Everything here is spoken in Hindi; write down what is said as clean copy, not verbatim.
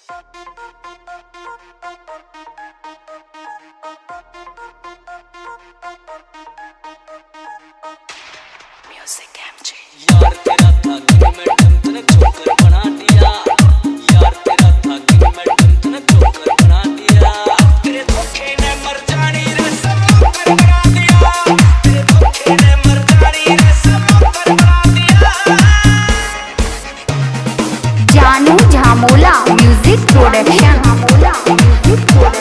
यार तेरा था कि मैडम तूने चोकर बना दिया। यार तेरा था कि मैडम तूने चोकर बना दिया। तेरे धोखे ने मर जानी रे समोकर बना दिया। तेरे धोखे ने मर जानी रे समोकर बना दिया। जानू झामोला म्यूजिक प्रोडक्शन।